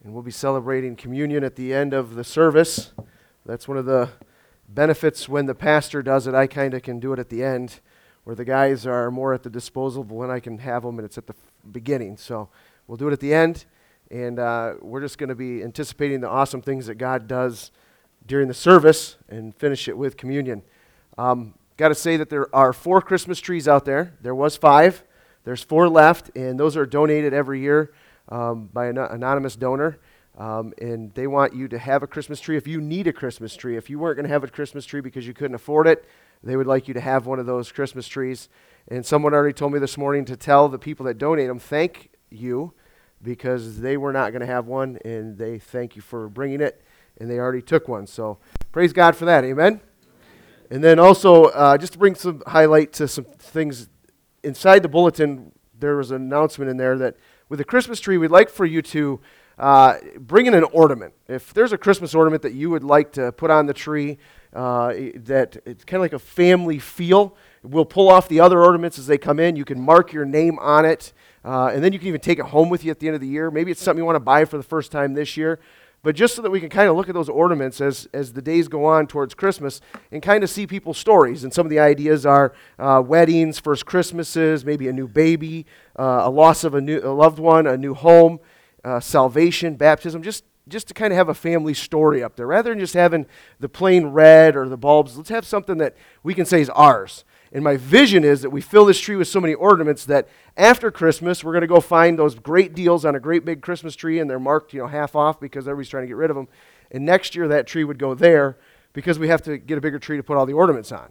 and we'll be celebrating communion at the end of the service. That's one of the benefits when the pastor does it. I kind of can do it at the end, where the guys are more at the disposal of when I can have them, and it's at the beginning. So we'll do it at the end, and we're just going to be anticipating the awesome things that God does during the service and finish it with communion. Got to say that there are 4 Christmas trees out there. There was 5. There's 4 left, and those are donated every year by an anonymous donor. And they want you to have a Christmas tree. If you need a Christmas tree, if you weren't going to have a Christmas tree because you couldn't afford it, they would like you to have one of those Christmas trees. And someone already told me this morning to tell the people that donate them, thank you, because they were not going to have one, and they thank you for bringing it, and they already took one. So praise God for that. Amen? And then also, just to bring some highlight to some things, inside the bulletin, there was an announcement in there that with the Christmas tree, we'd like for you to bring in an ornament. If there's a Christmas ornament that you would like to put on the tree, that it's kind of like a family feel, we'll pull off the other ornaments as they come in. You can mark your name on it, and then you can even take it home with you at the end of the year. Maybe it's something you want to buy for the first time this year. But just so that we can kind of look at those ornaments as the days go on towards Christmas and kind of see people's stories. And some of the ideas are weddings, first Christmases, maybe a new baby, a loss of a loved one, a new home, salvation, baptism, just to kind of have a family story up there. Rather than just having the plain red or the bulbs, let's have something that we can say is ours. And my vision is that we fill this tree with so many ornaments that after Christmas, we're going to go find those great deals on a great big Christmas tree, and they're marked, half off because everybody's trying to get rid of them. And next year, that tree would go there because we have to get a bigger tree to put all the ornaments on.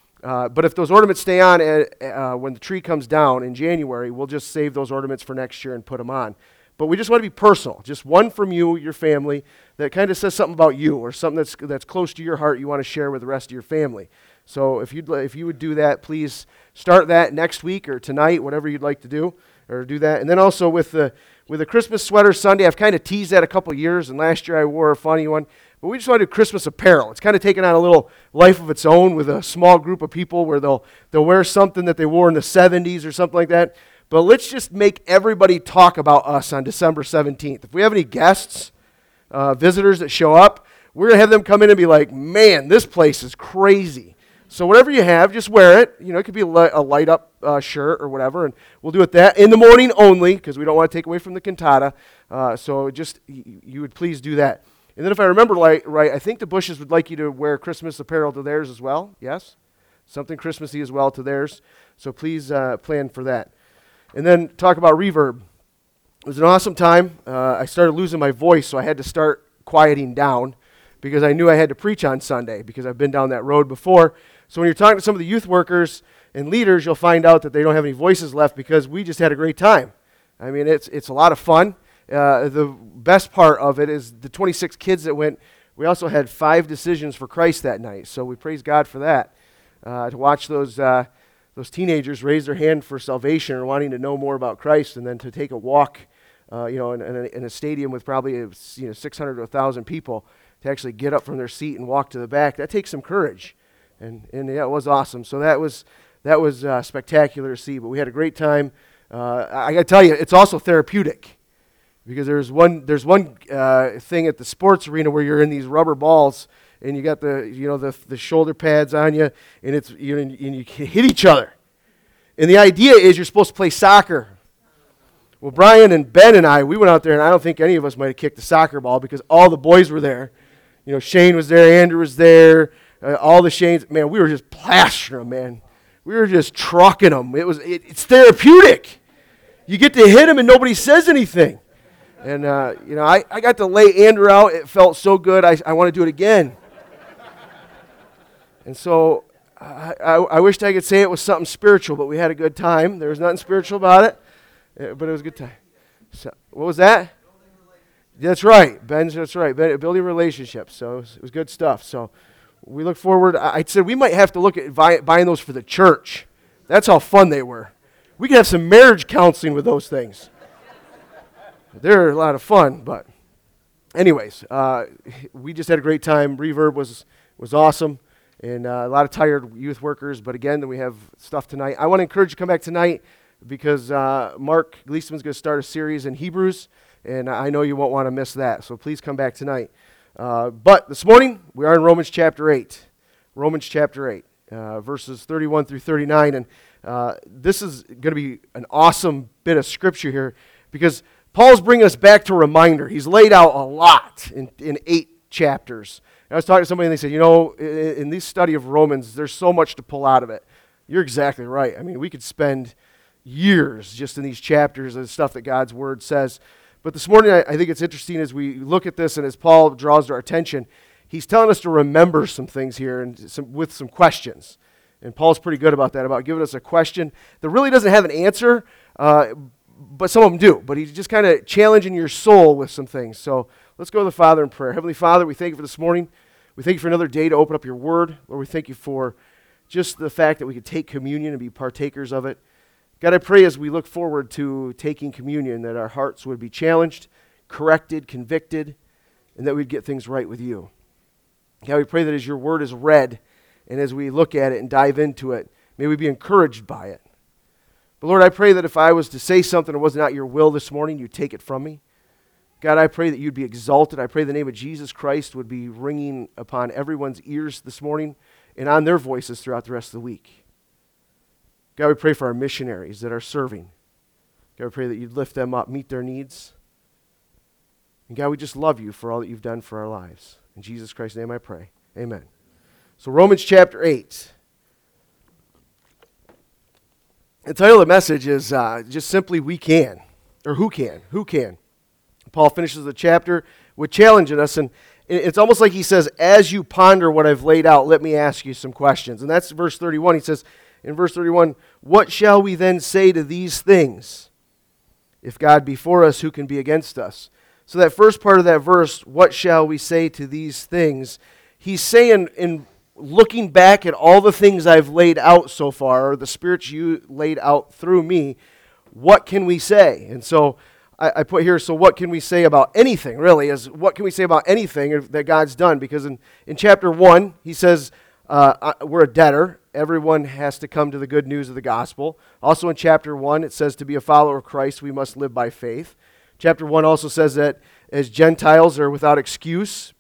But if those ornaments stay on when the tree comes down in January, we'll just save those ornaments for next year and put them on. But we just want to be personal. Just one from you, your family, that kind of says something about you or something that's close to your heart you want to share with the rest of your family. So if you would do that, please start that next week or tonight, whatever you'd like to do, or do that. And then also with the Christmas sweater Sunday, I've kind of teased that a couple years, and last year I wore a funny one. But we just want to do Christmas apparel. It's kind of taken on a little life of its own with a small group of people where they'll wear something that they wore in the 70s or something like that. But let's just make everybody talk about us on December 17th. If we have any guests, visitors that show up, we're going to have them come in and be like, man, this place is crazy. So whatever you have, just wear it. It could be a light-up shirt or whatever, and we'll do it that in the morning only because we don't want to take away from the cantata. So just, you would please do that. And then if I remember right, I think the Bushes would like you to wear Christmas apparel to theirs as well. Yes? Something Christmassy as well to theirs. So please plan for that. And then talk about Reverb. It was an awesome time. I started losing my voice, so I had to start quieting down because I knew I had to preach on Sunday because I've been down that road before. So when you're talking to some of the youth workers and leaders, you'll find out that they don't have any voices left because we just had a great time. I mean, it's a lot of fun. The best part of it is the 26 kids that went. We also had 5 decisions for Christ that night, so we praise God for that. To watch those teenagers raise their hand for salvation or wanting to know more about Christ, and then to take a walk, in a stadium with probably 600 to 1,000 people, to actually get up from their seat and walk to the back. That takes some courage. And yeah, it was awesome. So that was spectacular to see. But we had a great time. I got to tell you, it's also therapeutic because there's one thing at the sports arena where you're in these rubber balls and you got the shoulder pads on you, and it's and you can hit each other. And the idea is you're supposed to play soccer. Well, Brian and Ben and we went out there, and I don't think any of us might have kicked the soccer ball because all the boys were there. Shane was there, Andrew was there. All the Shanes, man, we were just plastering them, man. We were just trucking them. It's therapeutic. You get to hit them and nobody says anything. And, I got to lay Andrew out. It felt so good. I want to do it again. And so I wished I could say it was something spiritual, but we had a good time. There was nothing spiritual about it, but it was a good time. So, what was that? That's right. That's right. Building relationships. So it was good stuff. So we look forward. I said we might have to look at buying those for the church. That's how fun they were. We could have some marriage counseling with those things. They're a lot of fun, but anyways, we just had a great time. Reverb was awesome, and a lot of tired youth workers, but again, then we have stuff tonight. I want to encourage you to come back tonight because Mark Gleason's going to start a series in Hebrews, and I know you won't want to miss that, so please come back tonight. But this morning, we are in Romans chapter 8. Romans chapter 8, verses 31 through 39, and this is going to be an awesome bit of scripture here, because Paul's bringing us back to a reminder. He's laid out a lot in 8 chapters. And I was talking to somebody, and they said, in this study of Romans, there's so much to pull out of it. You're exactly right. I mean, we could spend years just in these chapters and stuff that God's Word says. But this morning, I think it's interesting as we look at this and as Paul draws our attention, he's telling us to remember some things here and with some questions. And Paul's pretty good about that, about giving us a question that really doesn't have an answer, but some of them do. But he's just kind of challenging your soul with some things. So let's go to the Father in prayer. Heavenly Father, we thank you for this morning. We thank you for another day to open up your Word. Lord, we thank you for just the fact that we could take communion and be partakers of it. God, I pray as we look forward to taking communion that our hearts would be challenged, corrected, convicted, and that we'd get things right with you. God, we pray that as your word is read and as we look at it and dive into it, may we be encouraged by it. But Lord, I pray that if I was to say something that was not your will this morning, you'd take it from me. God, I pray that you'd be exalted. I pray the name of Jesus Christ would be ringing upon everyone's ears this morning and on their voices throughout the rest of the week. God, we pray for our missionaries that are serving. God, we pray that you'd lift them up, meet their needs. And God, we just love you for all that you've done for our lives. In Jesus Christ's name I pray. Amen. So Romans chapter 8. The title of the message is just simply We Can, or Who Can? Who can? Paul finishes the chapter with challenging us, and it's almost like he says, as you ponder what I've laid out, let me ask you some questions. And that's verse 31. He says, in verse 31, what shall we then say to these things? If God be for us, who can be against us? So that first part of that verse, what shall we say to these things? He's saying, in looking back at all the things I've laid out so far, or the Spirit you laid out through me, what can we say? And so I put here, so what can we say about anything, really, is what can we say about anything that God's done? Because in chapter 1, he says, we're a debtor. Everyone has to come to the good news of the gospel. Also in chapter 1, it says to be a follower of Christ, we must live by faith. Chapter 1 also says that as Gentiles are without excuse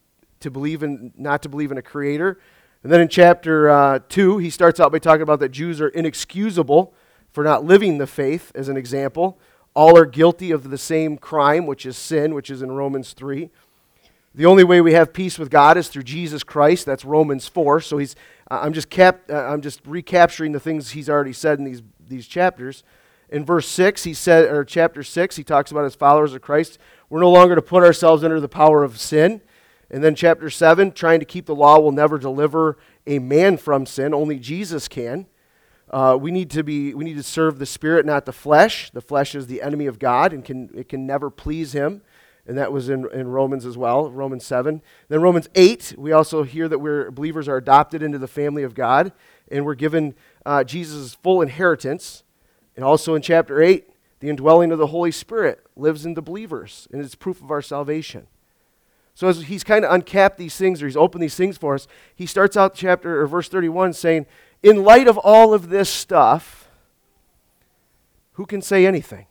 not to believe in a creator. And then in chapter 2, he starts out by talking about that Jews are inexcusable for not living the faith, as an example. All are guilty of the same crime, which is sin, which is in Romans 3. The only way we have peace with God is through Jesus Christ. That's Romans 4. So I'm just recapturing the things he's already said in these chapters. In verse 6, chapter 6, he talks about as followers of Christ, we're no longer to put ourselves under the power of sin. And then chapter 7, trying to keep the law will never deliver a man from sin. Only Jesus can. We need to serve the Spirit, not the flesh. The flesh is the enemy of God and it can never please him. And that was in Romans as well, Romans 7. Then Romans 8, we also hear that believers are adopted into the family of God, and we're given Jesus' full inheritance. And also in chapter 8, the indwelling of the Holy Spirit lives in the believers, and it's proof of our salvation. So as he's kind of uncapped these things, or he's opened these things for us, he starts out verse 31 saying, in light of all of this stuff, who can say anything?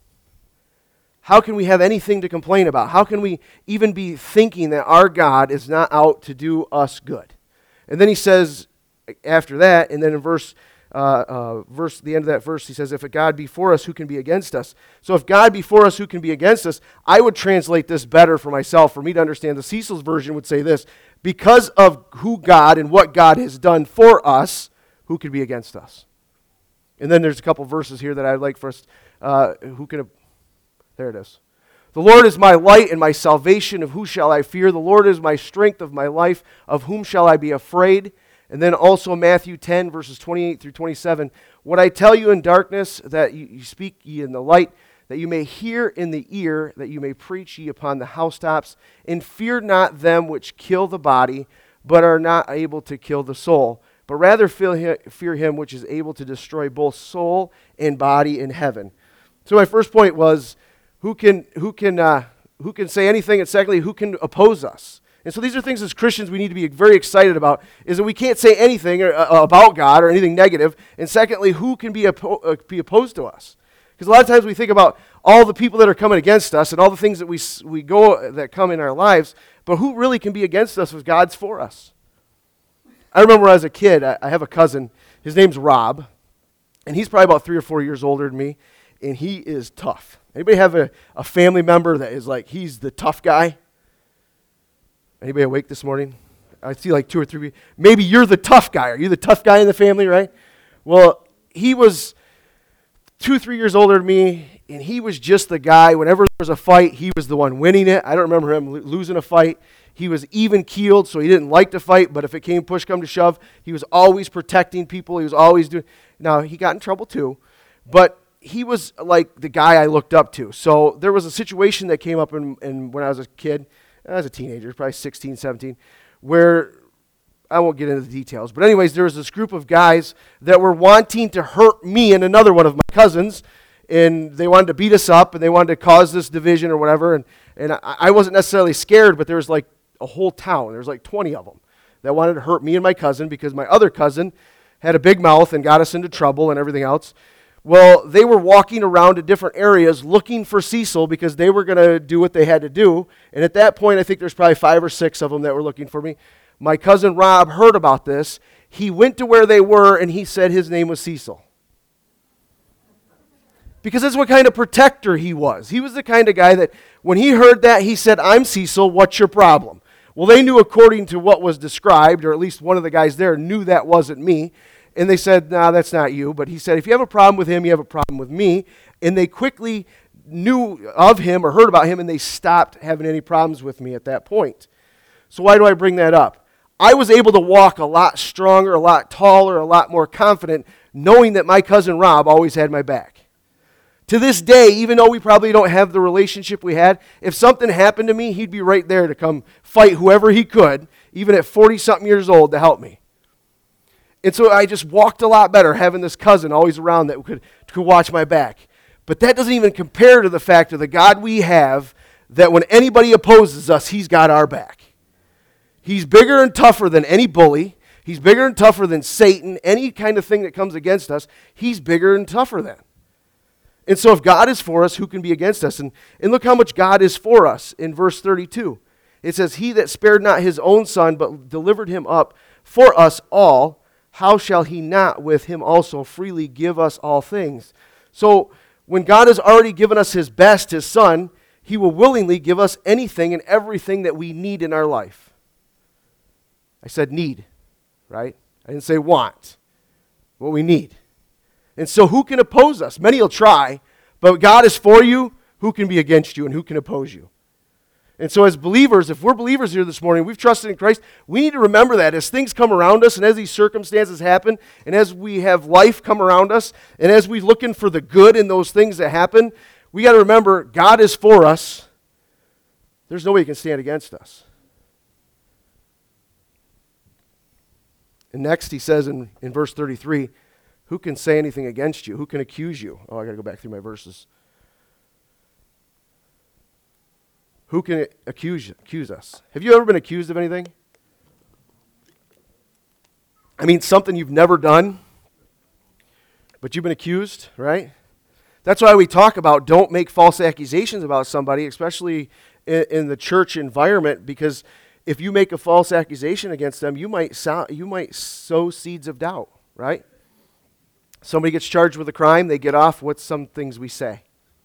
How can we have anything to complain about? How can we even be thinking that our God is not out to do us good? And then he says, after that, and then in the end of that verse, he says, if a God be for us, who can be against us? So if God be for us, who can be against us? I would translate this better for myself, for me to understand. The Cecil's version would say this, because of who God and what God has done for us, who can be against us? And then there's a couple verses here that I'd like for us, there it is. The Lord is my light and my salvation. Of who shall I fear? The Lord is my strength of my life. Of whom shall I be afraid? And then also Matthew 10, verses 28 through 27. What I tell you in darkness, that you speak ye in the light, that you may hear in the ear, that you may preach ye upon the housetops. And fear not them which kill the body, but are not able to kill the soul. But rather fear him which is able to destroy both soul and body in heaven. So my first point was, who can say anything? And secondly, who can oppose us? And so these are things as Christians we need to be very excited about, is that we can't say anything about God or anything negative. And secondly, who can be opposed to us? Because a lot of times we think about all the people that are coming against us and all the things that that come in our lives, but who really can be against us if God's for us? I remember as a kid, I have a cousin, his name's Rob, and he's probably about 3 or 4 years older than me, and he is tough. Anybody have a family member that is like, he's the tough guy? Anybody awake this morning? I see like 2 or 3 people. Maybe you're the tough guy. Are you the tough guy in the family, right? Well, he was 2, 3 years older than me, and he was just the guy. Whenever there was a fight, he was the one winning it. I don't remember him losing a fight. He was even-keeled, so he didn't like to fight, but if it came push come to shove, he was always protecting people. He was always doing. Now, he got in trouble too, but he was like the guy I looked up to. So there was a situation that came up in when I was a kid, I was a teenager, probably 16, 17, where I won't get into the details. But anyways, there was this group of guys that were wanting to hurt me and another one of my cousins, and they wanted to beat us up, and they wanted to cause this division or whatever. And I wasn't necessarily scared, but there was like a whole town. There was like 20 of them that wanted to hurt me and my cousin because my other cousin had a big mouth and got us into trouble and everything else. Well, they were walking around to different areas looking for Cecil because they were going to do what they had to do. And at that point, I think there's probably 5 or 6 of them that were looking for me. My cousin Rob heard about this. He went to where they were, and he said his name was Cecil. Because that's what kind of protector he was. He was the kind of guy that when he heard that, he said, "I'm Cecil, what's your problem?" Well, they knew according to what was described, or at least one of the guys there knew that wasn't me. And they said, "No, that's not you." But he said, "If you have a problem with him, you have a problem with me." And they quickly knew of him or heard about him, and they stopped having any problems with me at that point. So why do I bring that up? I was able to walk a lot stronger, a lot taller, a lot more confident, knowing that my cousin Rob always had my back. To this day, even though we probably don't have the relationship we had, if something happened to me, he'd be right there to come fight whoever he could, even at 40-something years old, to help me. And so I just walked a lot better having this cousin always around that could watch my back. But that doesn't even compare to the fact of the God we have, that when anybody opposes us, he's got our back. He's bigger and tougher than any bully. He's bigger and tougher than Satan. Any kind of thing that comes against us, he's bigger and tougher than. And so if God is for us, who can be against us? And look how much God is for us in verse 32. It says, "He that spared not his own son, but delivered him up for us all, how shall he not with him also freely give us all things?" So when God has already given us his best, his son, he will willingly give us anything and everything that we need in our life. I said need, right? I didn't say want. What we need. And so who can oppose us? Many will try, but God is for you. Who can be against you and who can oppose you? And so as believers, if we're believers here this morning, we've trusted in Christ, we need to remember that as things come around us and as these circumstances happen and as we have life come around us and as we're looking for the good in those things that happen, we got to remember God is for us. There's nobody who can stand against us. And next he says in verse 33, who can say anything against you? Who can accuse you? Oh, I got to go back through my verses. Who can accuse us? Have you ever been accused of anything? I mean, something you've never done, but you've been accused, right? That's why we talk about don't make false accusations about somebody, especially in the church environment, because if you make a false accusation against them, you might sow seeds of doubt, right? Somebody gets charged with a crime, they get off. What's some things we say?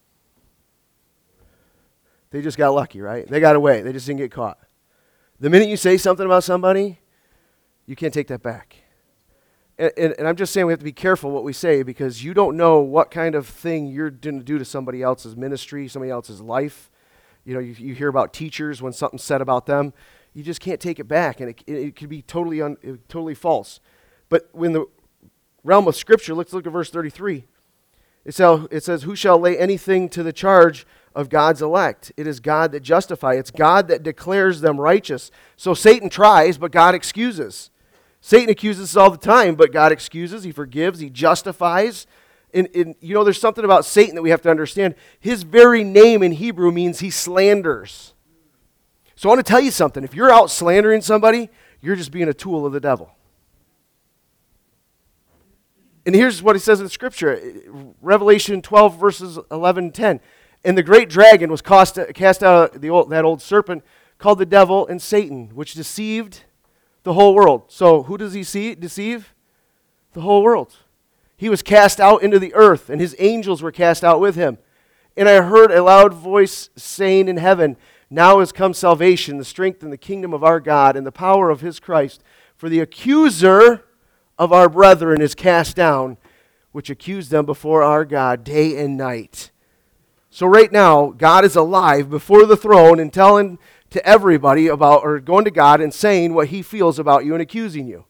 They just got lucky, right? They got away. They just didn't get caught. The minute you say something about somebody, you can't take that back. And I'm just saying we have to be careful what we say because you don't know what kind of thing you're going to do to somebody else's ministry, somebody else's life. You know, you hear about teachers when something's said about them. You just can't take it back, and it could be totally false. But when the realm of Scripture, let's look at verse 33. It says, who shall lay anything to the charge of God's elect? It is God that justifies. It's God that declares them righteous. So Satan tries, but God excuses. Satan accuses us all the time, but God excuses. He forgives. He justifies. And you know, there's something about Satan that we have to understand. His very name in Hebrew means he slanders. So I want to tell you something. If you're out slandering somebody, you're just being a tool of the devil. And here's what he says in Scripture, Revelation 12, verses 11 and 10. And the great dragon was cast out of that old serpent called the devil and Satan, which deceived the whole world. So who does he deceive? The whole world. He was cast out into the earth, and his angels were cast out with him. And I heard a loud voice saying in heaven, now has come salvation, the strength and the kingdom of our God, and the power of his Christ. For the accuser of our brethren is cast down, which accused them before our God day and night. So right now, God is alive before the throne and telling to everybody about, or going to God and saying what he feels about you and accusing you.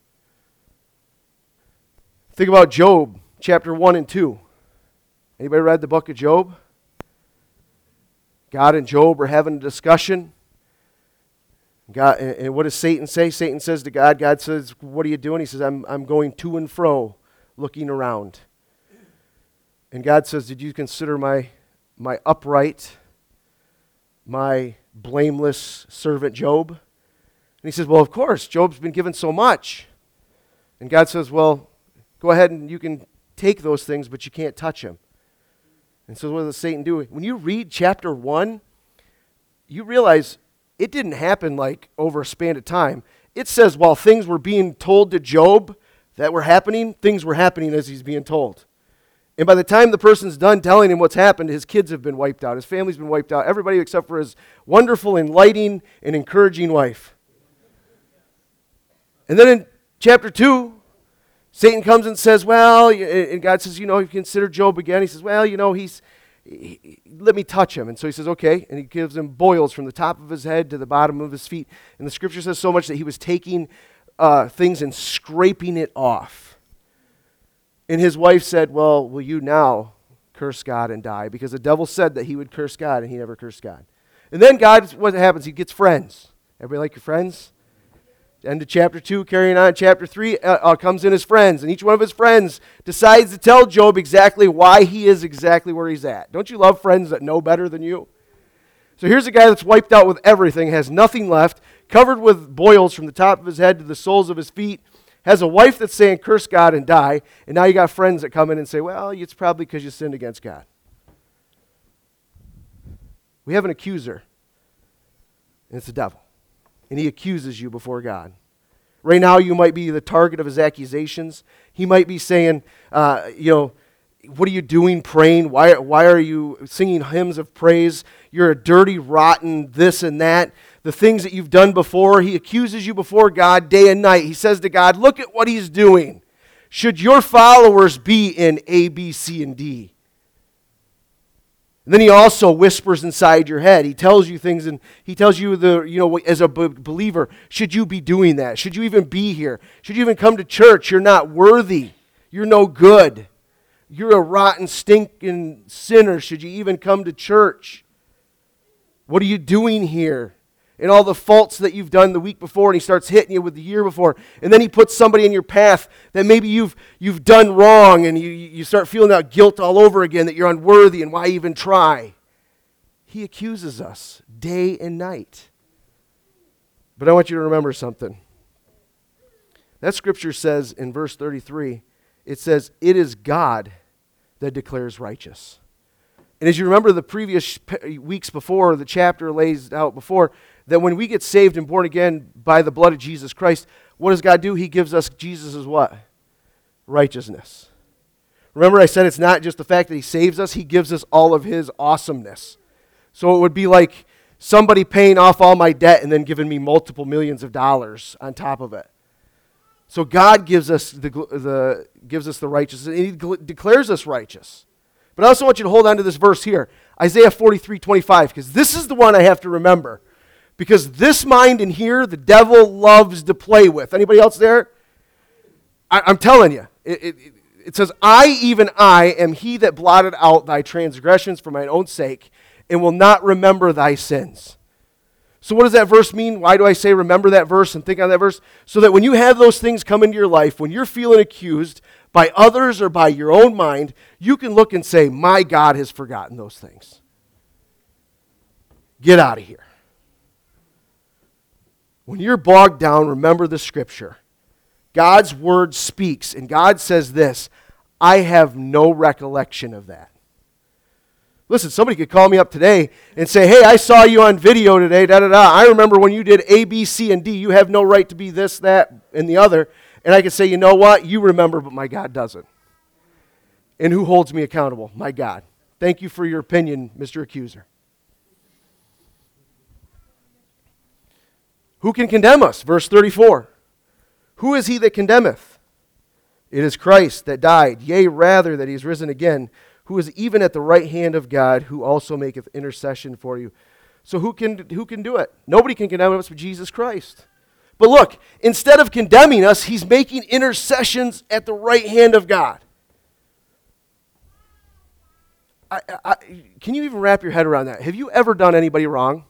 Think about Job, chapter 1 and 2. Anybody read the book of Job? God and Job are having a discussion. God, and what does Satan say? Satan says to God, God says, what are you doing? He says, I'm going to and fro, looking around. And God says, did you consider my upright, my blameless servant Job? And he says, well, of course, Job's been given so much. And God says, well, go ahead and you can take those things, but you can't touch him. And so what does Satan do? When you read chapter 1, you realize it didn't happen like over a span of time. It says while things were being told to Job that were happening, things were happening as he's being told. And by the time the person's done telling him what's happened, his kids have been wiped out. His family's been wiped out. Everybody except for his wonderful, enlightening, and encouraging wife. And then in chapter 2, Satan comes and says, well, and God says, you consider Job again. He says, well, let me touch him. And so he says, okay. And he gives him boils from the top of his head to the bottom of his feet. And the Scripture says so much that he was taking things and scraping it off. And his wife said, well, will you now curse God and die? Because the devil said that he would curse God, and he never cursed God. And then God, what happens? He gets friends. Everybody like your friends? End of chapter 2, carrying on. Chapter 3 comes in his friends, and each one of his friends decides to tell Job exactly why he is exactly where he's at. Don't you love friends that know better than you? So here's a guy that's wiped out with everything, has nothing left, covered with boils from the top of his head to the soles of his feet, has a wife that's saying, curse God and die, and now you got friends that come in and say, well, it's probably because you sinned against God. We have an accuser, and it's the devil. And he accuses you before God. Right now, you might be the target of his accusations. He might be saying, what are you doing praying? Why are you singing hymns of praise? You're a dirty, rotten this and that. The things that you've done before. He accuses you before God day and night. He says to God, look at what he's doing. Should your followers be in A, B, C, and D? And then he also whispers inside your head. He tells you things, and he tells you as a believer, should you be doing that? Should you even be here? Should you even come to church? You're not worthy. You're no good. You're a rotten, stinking sinner. Should you even come to church? What are you doing here? And all the faults that you've done the week before, and he starts hitting you with the year before. And then he puts somebody in your path that maybe you've done wrong, and you start feeling that guilt all over again, that you're unworthy, and why even try? He accuses us day and night. But I want you to remember something. That scripture says in verse 33, it says, it is God that declares righteous. And as you remember the previous weeks before, the chapter lays out before, that when we get saved and born again by the blood of Jesus Christ, what does God do? He gives us Jesus' what? Righteousness. Remember I said it's not just the fact that he saves us, he gives us all of his awesomeness. So it would be like somebody paying off all my debt and then giving me multiple millions of dollars on top of it. So God gives us the righteousness, and he declares us righteous. But I also want you to hold on to this verse here, Isaiah 43:25, because this is the one I have to remember. Because this mind in here, the devil loves to play with. Anybody else there? I'm telling you. It says, even I, am he that blotted out thy transgressions for mine own sake, and will not remember thy sins. So what does that verse mean? Why do I say remember that verse and think on that verse? So that when you have those things come into your life, when you're feeling accused by others or by your own mind, you can look and say, my God has forgotten those things. Get out of here. When you're bogged down, remember the scripture. God's word speaks, and God says this, I have no recollection of that. Listen, somebody could call me up today and say, hey, I saw you on video today, da-da-da. I remember when you did A, B, C, and D. You have no right to be this, that, and the other. And I could say, you know what? You remember, but my God doesn't. And who holds me accountable? My God. Thank you for your opinion, Mr. Accuser. Who can condemn us? Verse 34. Who is he that condemneth? It is Christ that died, yea, rather that he is risen again, who is even at the right hand of God, who also maketh intercession for you. So who can do it? Nobody can condemn us but Jesus Christ. But look, instead of condemning us, he's making intercessions at the right hand of God. Can you even wrap your head around that? Have you ever done anybody wrong?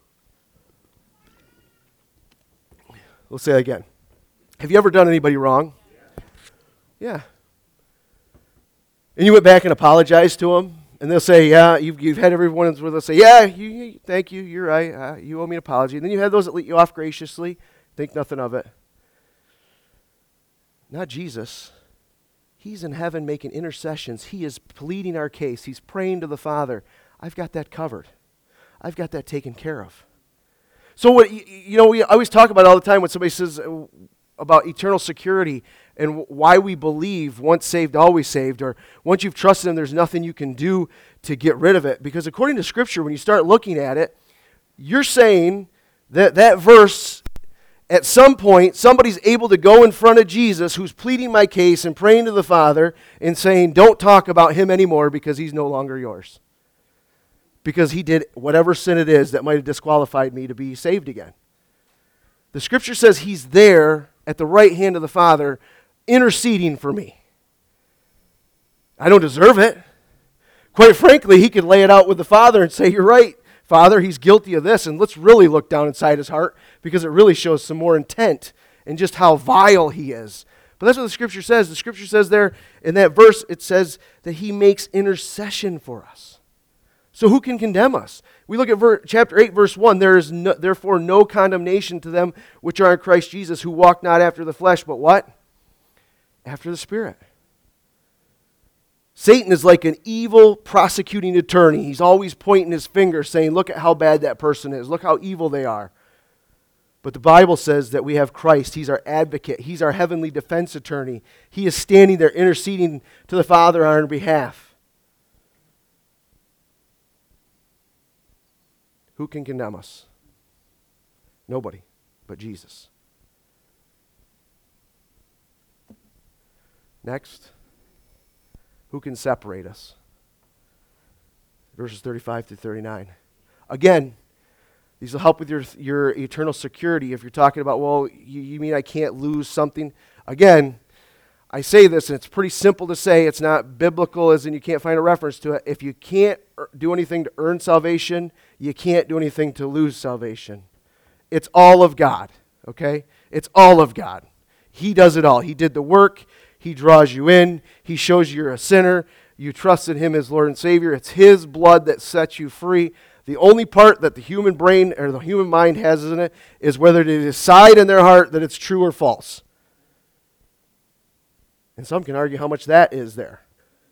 We'll say it again. Have you ever done anybody wrong? Yeah. And you went back and apologized to them, and they'll say, yeah, you've had everyone where they'll say, yeah, thank you, you're right, you owe me an apology. And then you have those that let you off graciously, think nothing of it. Not Jesus. He's in heaven making intercessions. He is pleading our case. He's praying to the Father. I've got that covered. I've got that taken care of. So what we always talk about all the time when somebody says about eternal security and why we believe once saved, always saved, or once you've trusted him, there's nothing you can do to get rid of it. Because according to Scripture, when you start looking at it, you're saying that that verse, at some point, somebody's able to go in front of Jesus who's pleading my case and praying to the Father and saying, don't talk about him anymore because he's no longer yours. Because he did whatever sin it is that might have disqualified me to be saved again. The Scripture says he's there at the right hand of the Father interceding for me. I don't deserve it. Quite frankly, he could lay it out with the Father and say, you're right, Father, he's guilty of this, and let's really look down inside his heart because it really shows some more intent and just how vile he is. But that's what the Scripture says. The Scripture says there in that verse, it says that he makes intercession for us. So who can condemn us? We look at chapter 8, verse 1. There is therefore no condemnation to them which are in Christ Jesus, who walk not after the flesh, but what? After the Spirit. Satan is like an evil prosecuting attorney. He's always pointing his finger saying, look at how bad that person is. Look how evil they are. But the Bible says that we have Christ. He's our advocate. He's our heavenly defense attorney. He is standing there interceding to the Father on our behalf. Who can condemn us? Nobody but Jesus. Next, who can separate us? Verses 35 through 39. Again, these will help with your eternal security. If you're talking about, well, you mean I can't lose something? Again, I say this, and it's pretty simple to say. It's not biblical, as in you can't find a reference to it. If you can't do anything to earn salvation, you can't do anything to lose salvation. It's all of God, okay? It's all of God. He does it all. He did the work. He draws you in. He shows you're a sinner. You trust in him as Lord and Savior. It's his blood that sets you free. The only part that the human brain or the human mind has in it is whether to decide in their heart that it's true or false. And some can argue how much that is there.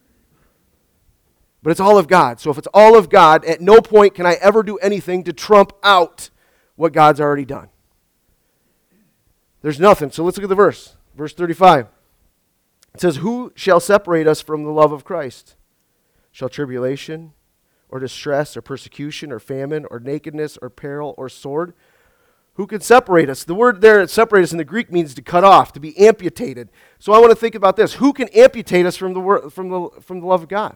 But it's all of God. So if it's all of God, at no point can I ever do anything to trump out what God's already done. There's nothing. So let's look at the verse. Verse 35. It says, who shall separate us from the love of Christ? Shall tribulation or distress or persecution or famine or nakedness or peril or sword? Who can separate us? The word there, separate us in the Greek means to cut off, to be amputated. So I want to think about this. Who can amputate us from the love of God?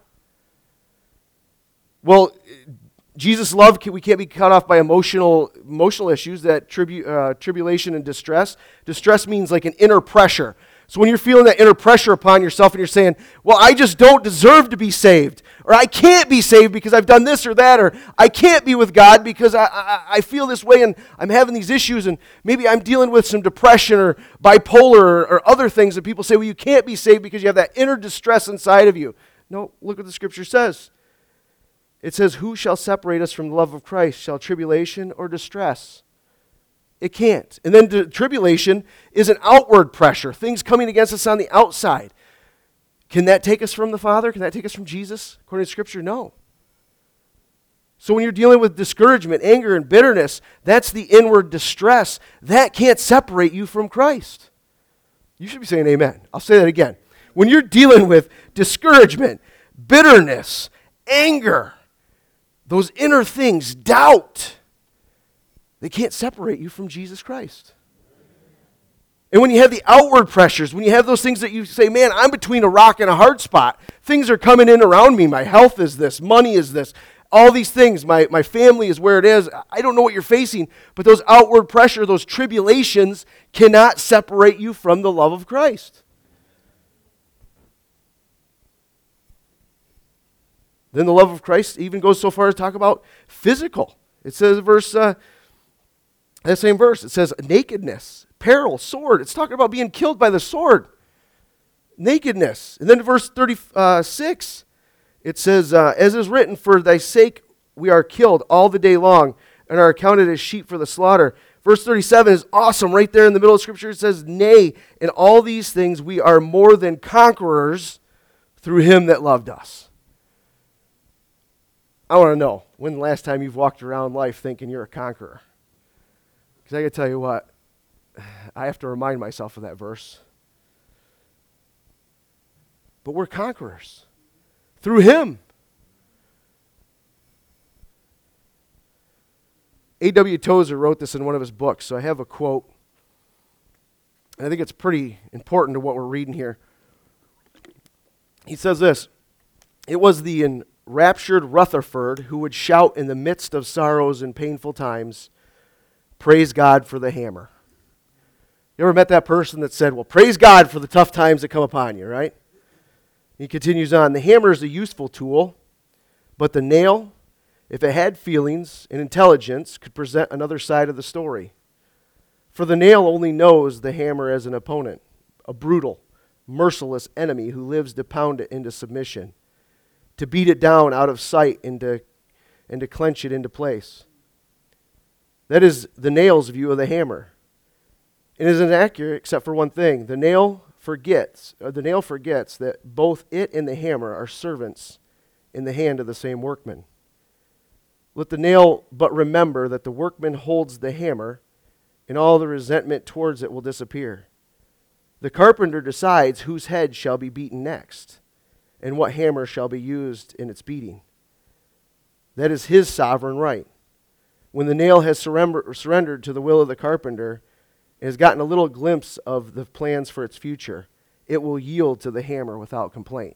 Well, Jesus' love, we can't be cut off by emotional issues, that tribulation and distress. Distress means like an inner pressure. So when you're feeling that inner pressure upon yourself and you're saying, well, I just don't deserve to be saved, or I can't be saved because I've done this or that, or I can't be with God because I feel this way and I'm having these issues, and maybe I'm dealing with some depression or bipolar or other things that people say, well, you can't be saved because you have that inner distress inside of you. No, look what the Scripture says. It says, who shall separate us from the love of Christ? Shall tribulation or distress? It can't. And then tribulation is an outward pressure, things coming against us on the outside. Can that take us from the Father? Can that take us from Jesus? According to Scripture, no. So when you're dealing with discouragement, anger, and bitterness, that's the inward distress. That can't separate you from Christ. You should be saying amen. I'll say that again. When you're dealing with discouragement, bitterness, anger, those inner things, doubt, they can't separate you from Jesus Christ. And when you have the outward pressures, when you have those things that you say, man, I'm between a rock and a hard spot. Things are coming in around me. My health is this. Money is this. All these things. My family is where it is. I don't know what you're facing. But those outward pressure, those tribulations cannot separate you from the love of Christ. Then the love of Christ even goes so far as to talk about physical. It says that same verse, it says nakedness, peril, sword. It's talking about being killed by the sword. Nakedness. And then verse 36, it says, as is written, for thy sake we are killed all the day long and are accounted as sheep for the slaughter. Verse 37 is awesome. Right there in the middle of Scripture it says, nay, in all these things we are more than conquerors through him that loved us. I want to know, when the last time you've walked around life thinking you're a conqueror? Because I got to tell you what, I have to remind myself of that verse. But we're conquerors through him. A.W. Tozer wrote this in one of his books, so I have a quote. And I think it's pretty important to what we're reading here. He says this, it was the enraptured Rutherford who would shout in the midst of sorrows and painful times, praise God for the hammer. You ever met that person that said, well, praise God for the tough times that come upon you, right? He continues on, the hammer is a useful tool, but the nail, if it had feelings and intelligence, could present another side of the story. For the nail only knows the hammer as an opponent, a brutal, merciless enemy who lives to pound it into submission, to beat it down out of sight and to clench it into place. That is the nail's view of the hammer. It isn't accurate except for one thing. The nail forgets that both it and the hammer are servants in the hand of the same workman. Let the nail but remember that the workman holds the hammer, and all the resentment towards it will disappear. The carpenter decides whose head shall be beaten next, and what hammer shall be used in its beating. That is his sovereign right. When the nail has surrendered to the will of the carpenter, and has gotten a little glimpse of the plans for its future, it will yield to the hammer without complaint.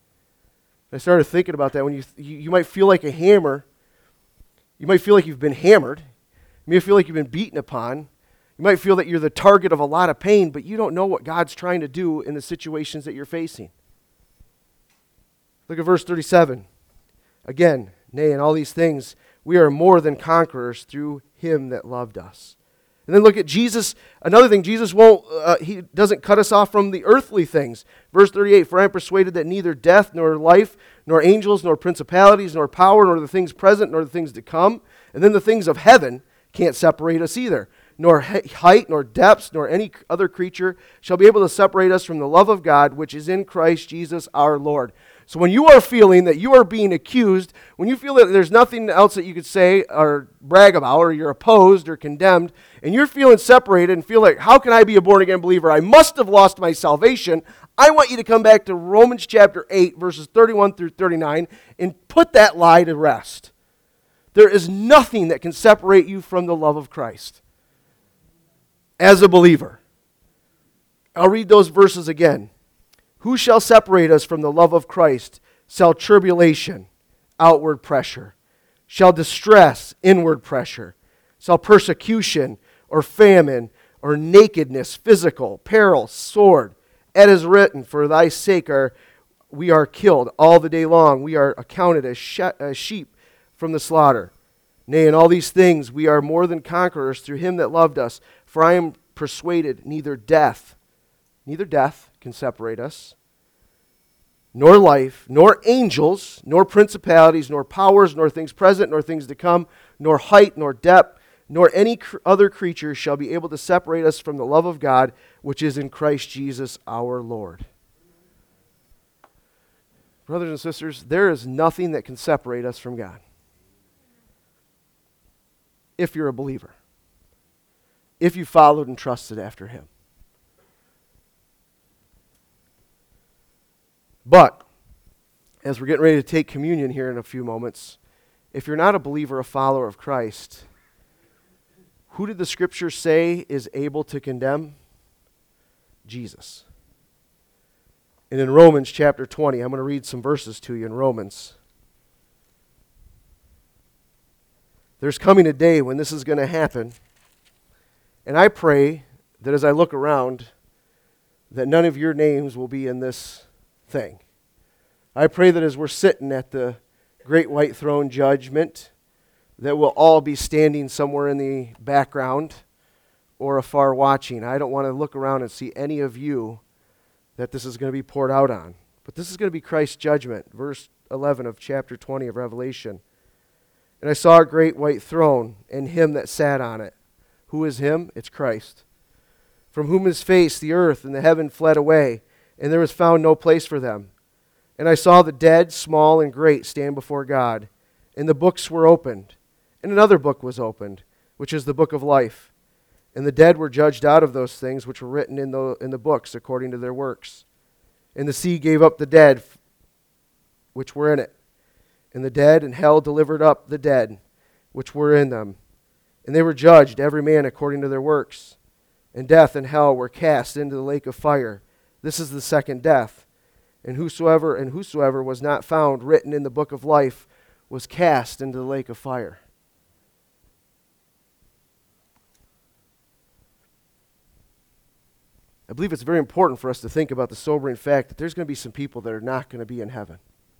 I started thinking about that. When you might feel like a hammer, you might feel like you've been hammered. You might feel like you've been beaten upon. You might feel that you're the target of a lot of pain, but you don't know what God's trying to do in the situations that you're facing. Look at verse 37. Again, nay, in all these things, we are more than conquerors through him that loved us. And then look at Jesus. Another thing, Jesus he doesn't cut us off from the earthly things. Verse 38, for I am persuaded that neither death, nor life, nor angels, nor principalities, nor power, nor the things present, nor the things to come, and then the things of heaven can't separate us either. Nor height, nor depths, nor any other creature shall be able to separate us from the love of God, which is in Christ Jesus our Lord. So when you are feeling that you are being accused, when you feel that there's nothing else that you could say or brag about, or you're opposed or condemned, and you're feeling separated and feel like, how can I be a born-again believer? I must have lost my salvation. I want you to come back to Romans chapter 8, verses 31 through 39, and put that lie to rest. There is nothing that can separate you from the love of Christ as a believer. I'll read those verses again. Who shall separate us from the love of Christ? Shall tribulation, outward pressure, shall distress, inward pressure, shall persecution, or famine, or nakedness, physical, peril, sword. It is written, for thy sake we are killed all the day long. We are accounted as sheep from the slaughter. Nay, in all these things we are more than conquerors through him that loved us. For I am persuaded neither death can separate us, nor life, nor angels, nor principalities, nor powers, nor things present, nor things to come, nor height, nor depth, nor any other creature shall be able to separate us from the love of God, which is in Christ Jesus our Lord. Brothers and sisters, there is nothing that can separate us from God. If you're a believer. If you followed and trusted after Him. But, as we're getting ready to take communion here in a few moments, if you're not a believer, a follower of Christ, who did the Scripture say is able to condemn? Jesus. And in Romans chapter 20, I'm going to read some verses to you in Romans. There's coming a day when this is going to happen, and I pray that as I look around, that none of your names will be in this thing. I pray that as we're sitting at the great white throne judgment, that we'll all be standing somewhere in the background or afar watching. I don't want to look around and see any of you that this is going to be poured out on. But this is going to be Christ's judgment. Verse 11 of chapter 20 of Revelation. And I saw a great white throne, and him that sat on it. Who is him? It's Christ. From whom his face the earth and the heaven fled away, and there was found no place for them. And I saw the dead, small and great, stand before God. And the books were opened. And another book was opened, which is the book of life. And the dead were judged out of those things which were written in the books according to their works. And the sea gave up the dead which were in it. And the dead and hell delivered up the dead which were in them. And they were judged, every man according to their works. And death and hell were cast into the lake of fire. This is the second death. And whosoever was not found written in the book of life was cast into the lake of fire. I believe it's very important for us to think about the sobering fact that there's going to be some people that are not going to be in heaven.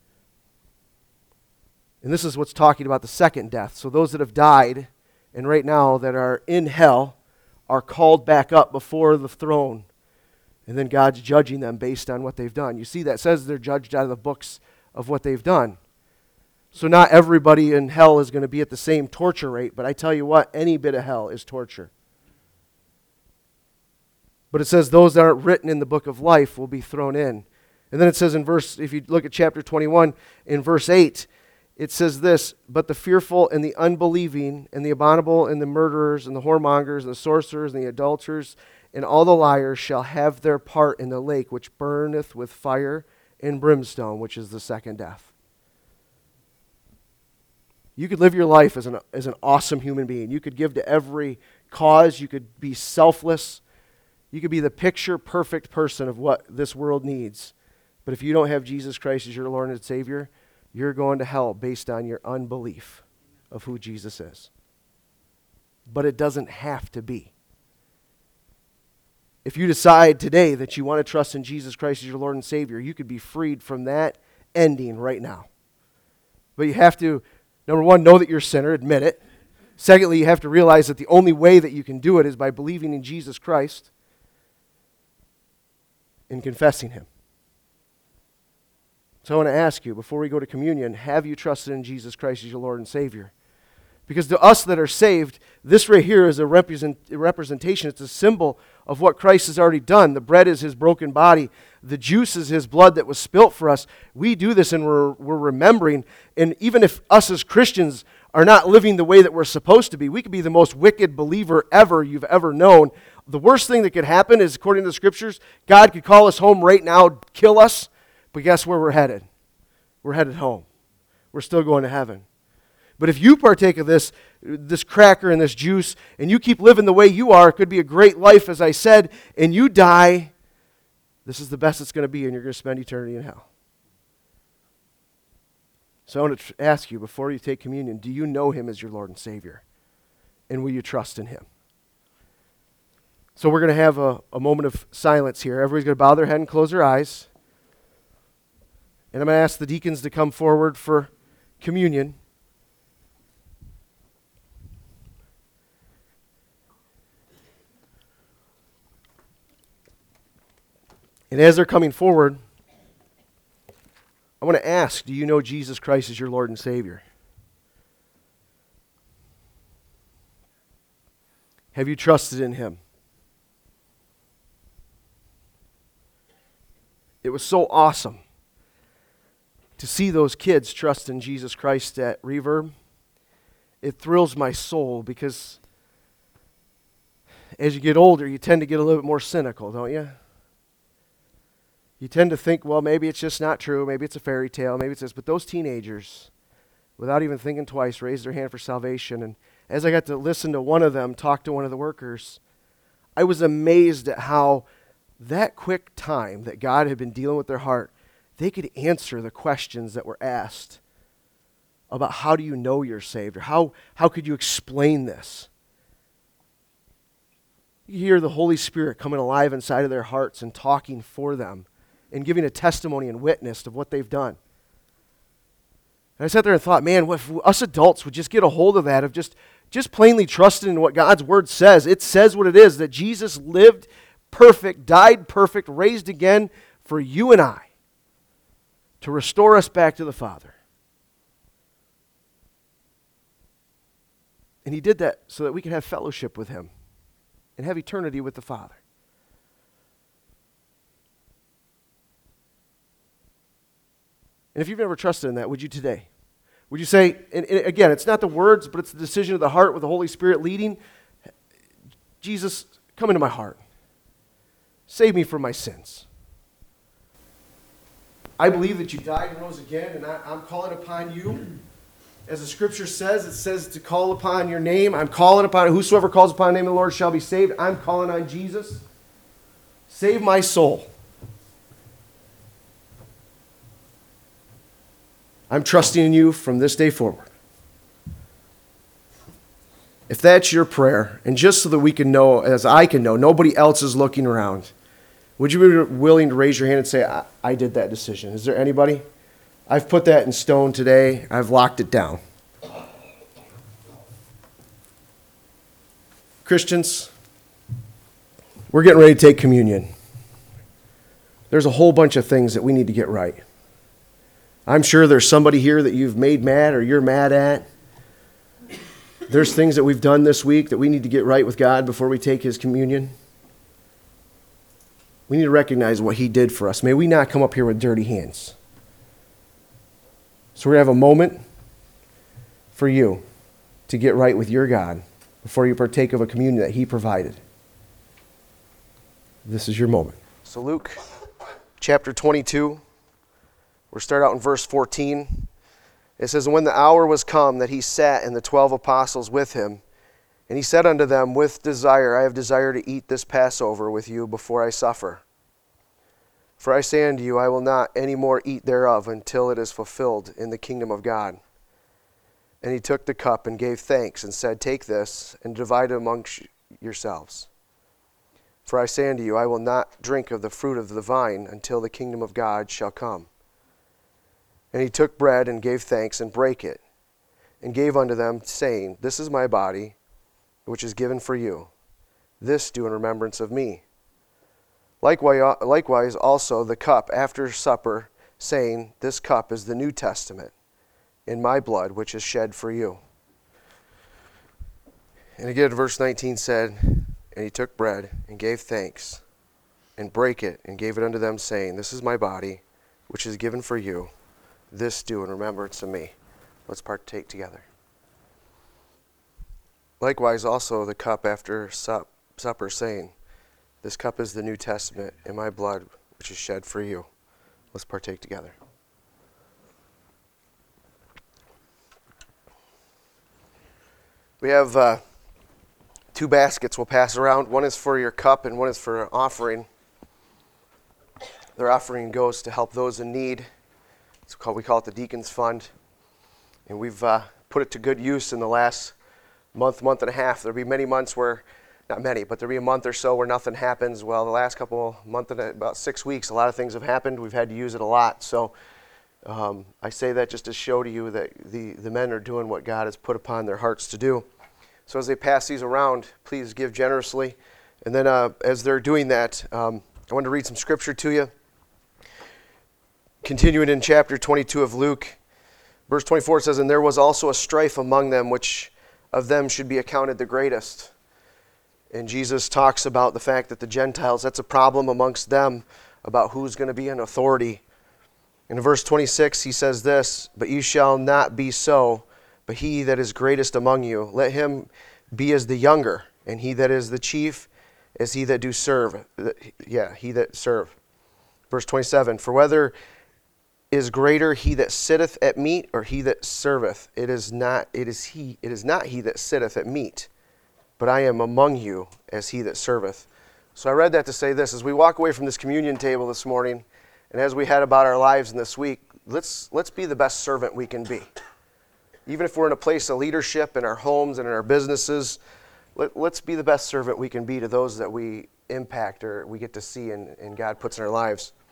And this is what's talking about the second death. So those that have died and right now that are in hell are called back up before the throne. And then God's judging them based on what they've done. You see, that says they're judged out of the books of what they've done. So not everybody in hell is going to be at the same torture rate, but I tell you what, any bit of hell is torture. But it says those that aren't written in the book of life will be thrown in. And then it says if you look at chapter 21, in verse 8, it says this, but the fearful and the unbelieving and the abominable and the murderers and the whoremongers and the sorcerers and the adulterers and all the liars shall have their part in the lake which burneth with fire and brimstone, which is the second death. You could live your life as an awesome human being. You could give to every cause. You could be selfless. You could be the picture-perfect person of what this world needs. But if you don't have Jesus Christ as your Lord and Savior, you're going to hell based on your unbelief of who Jesus is. But it doesn't have to be. If you decide today that you want to trust in Jesus Christ as your Lord and Savior, you could be freed from that ending right now. But you have to, number one, know that you're a sinner, admit it. Secondly, you have to realize that the only way that you can do it is by believing in Jesus Christ and confessing Him. So I want to ask you, before we go to communion, have you trusted in Jesus Christ as your Lord and Savior? Because to us that are saved, this right here is a representation. It's a symbol of what Christ has already done. The bread is His broken body. The juice is His blood that was spilt for us. We do this and we're remembering. And even if us as Christians are not living the way that we're supposed to be, we could be the most wicked believer ever you've ever known. The worst thing that could happen is, according to the Scriptures, God could call us home right now, kill us. But guess where we're headed? We're headed home. We're still going to heaven. But if you partake of this cracker and this juice, and you keep living the way you are, it could be a great life, as I said, and you die, this is the best it's going to be, and you're going to spend eternity in hell. So I want to ask you, before you take communion, do you know Him as your Lord and Savior? And will you trust in Him? So we're going to have a moment of silence here. Everybody's going to bow their head and close their eyes. And I'm going to ask the deacons to come forward for communion. And as they're coming forward, I want to ask, do you know Jesus Christ as your Lord and Savior? Have you trusted in Him? It was so awesome. to see those kids trust in Jesus Christ at Reverb, it thrills my soul, because as you get older, you tend to get a little bit more cynical, don't you? You tend to think, well, maybe it's just not true, maybe it's a fairy tale, maybe it's this. But those teenagers, without even thinking twice, raised their hand for salvation. And as I got to listen to one of them talk to one of the workers, I was amazed at how that quick time that God had been dealing with their heart, they could answer the questions that were asked about how do you know you're saved, or how could you explain this? You hear the Holy Spirit coming alive inside of their hearts and talking for them and giving a testimony and witness of what they've done. And I sat there and thought, man, if us adults would just get a hold of that, of just plainly trusting in what God's Word says. It says what it is, that Jesus lived perfect, died perfect, raised again for you and I, to restore us back to the Father. And He did that so that we could have fellowship with Him and have eternity with the Father. And if you've never trusted in that, would you today? Would you say, and again, it's not the words, but it's the decision of the heart with the Holy Spirit leading. Jesus, come into my heart. Save me from my sins. I believe that you died and rose again, and I'm calling upon you. As the Scripture says, it says to call upon your name. I'm calling upon whosoever calls upon the name of the Lord shall be saved. I'm calling on Jesus. Save my soul. I'm trusting in you from this day forward. If that's your prayer, and just so that we can know, as I can know, nobody else is looking around, would you be willing to raise your hand and say, I did that decision? Is there anybody? I've put that in stone today. I've locked it down. Christians, we're getting ready to take communion. There's a whole bunch of things that we need to get right. I'm sure there's somebody here that you've made mad or you're mad at. There's things that we've done this week that we need to get right with God before we take His communion. We need to recognize what He did for us. May we not come up here with dirty hands. So we're going to have a moment for you to get right with your God before you partake of a communion that He provided. This is your moment. So Luke chapter 22, we'll start out in verse 14. It says, "And when the hour was come that He sat and the 12 apostles with Him, and He said unto them, With desire I have desired to eat this Passover with you before I suffer. For I say unto you, I will not any more eat thereof until it is fulfilled in the kingdom of God. And He took the cup and gave thanks and said, Take this and divide it amongst yourselves. For I say unto you, I will not drink of the fruit of the vine until the kingdom of God shall come. And He took bread and gave thanks and brake it, and gave unto them, saying, This is my body, which is given for you. This do in remembrance of me. Likewise also the cup after supper, saying, This cup is the New Testament in my blood, which is shed for you. And again, verse 19 said, And He took bread and gave thanks and brake it and gave it unto them, saying, This is my body, which is given for you. This do in remembrance of me. Let's partake together. Likewise also the cup after supper, saying, This cup is the New Testament in my blood, which is shed for you. Let's partake together. We have two baskets we'll pass around. One is for your cup and one is for an offering. Their offering goes to help those in need. We call it the Deacons Fund. And we've put it to good use in the last month and a half. There'll be many months where, not many, but there'll be a month or so where nothing happens. Well, the last about 6 weeks, a lot of things have happened. We've had to use it a lot. So I say that just to show to you that the men are doing what God has put upon their hearts to do. So as they pass these around, please give generously. And then as they're doing that, I want to read some scripture to you. Continuing in chapter 22 of Luke, verse 24 says, And there was also a strife among them, which of them should be accounted the greatest. And Jesus talks about the fact that the Gentiles, that's a problem amongst them, about who's going to be in authority. In verse 26, he says this, "But you shall not be so, but he that is greatest among you, let him be as the younger, and he that is the chief as he that do serve." He that serve. Verse 27, "For whether is greater he that sitteth at meat or he that serveth? It is not he that sitteth at meat, but I am among you as he that serveth." So I read that to say this, as we walk away from this communion table this morning, and as we had about our lives in this week, let's be the best servant we can be. Even if we're in a place of leadership in our homes and in our businesses, let's be the best servant we can be to those that we impact or we get to see and God puts in our lives.